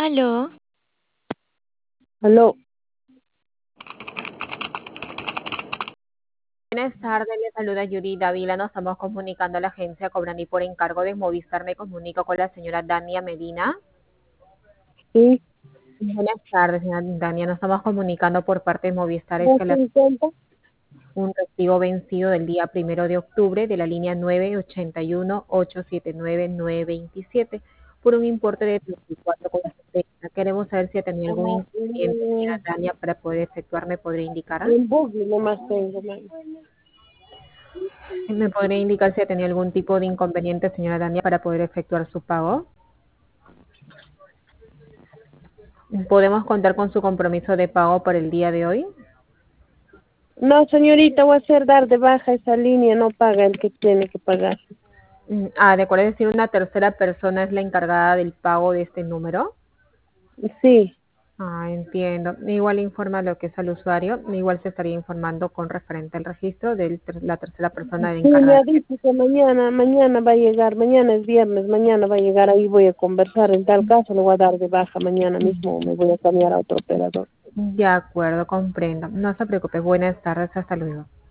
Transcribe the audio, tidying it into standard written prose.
Aló, Aló, Buenas tardes, le saluda Yuri Dávila. Nos estamos comunicando a la agencia Cobrani por encargo de Movistar. Me comunico con la señora Dania Medina. sí, Buenas tardes, señora Dania. Nos estamos comunicando por parte de Movistar. Es que le 250. un recibo vencido del día 1 de octubre de la línea 981-879-927 por un importe de 34,70. Queremos saber si tenía algún Ajá, inconveniente, señora Dania, para poder efectuar. ¿Me podría indicar? en Boogie nomás tengo, mami. ¿Me podría indicar si tenía algún tipo de inconveniente, señora Dania, para poder efectuar su pago? ¿Podemos contar con su compromiso de pago para el día de hoy? No, señorita, voy a hacer dar de baja esa línea, no paga el que tiene que pagar. De acuerdo, es decir, una tercera persona es la encargada del pago de este número. Sí, Entiendo. Igual informa lo que es al usuario, igual se estaría informando con referente al registro de la tercera persona de sí, me encargada. ha dicho que mañana va a llegar, mañana es viernes, mañana va a llegar, ahí voy a conversar, en tal caso le voy a dar de baja mañana mismo, me voy a cambiar a otro operador. De acuerdo, comprendo. No se preocupe. Buenas tardes, hasta luego.